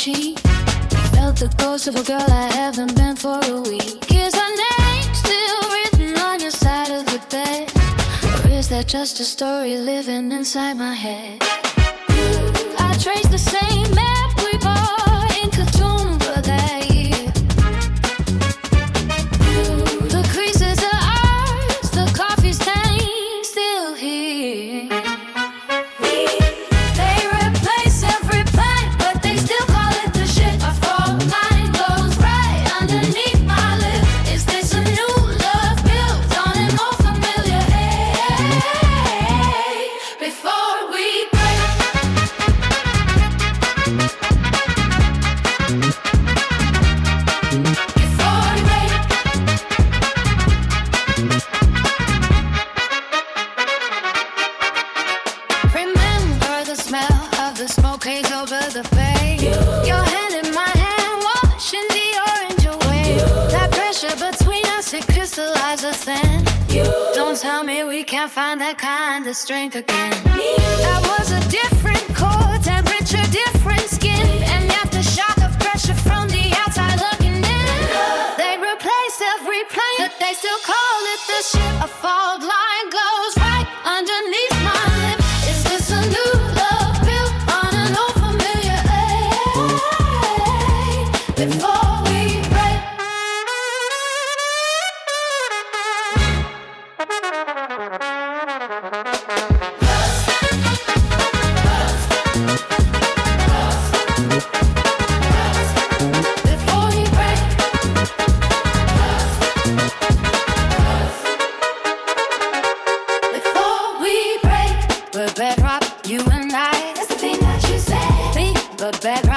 cheek. Felt the ghost of a girl I haven't been for a week. Is her name still written on your side of the bed? Or is that just a story living inside my head? I trace the same map we bought in Katoomba that year. The creases are ours, the coffee stain still here. They replace every plant, but they still call it the shit. A fault line goes right underneath my lip. Is this a new love built on an old familiar hate? Before we break. Remember the smell of the smoke haze over the bay. Your hand in my hand, washing the orange away. That pressure between us, it crystallizes thin. Don't tell me we can't find that kind of strength again. That was a different core temperature, different skin, and aftershock of pressure from the outside looking in. They replace every plane, but they still call it the ship. A fault line goes right underneath my lip. Is this a new love built on an old familiar ache? Before we break. Before we break. Before we break. We're bedrock, you and I. That's the thing that you say. But bedrock.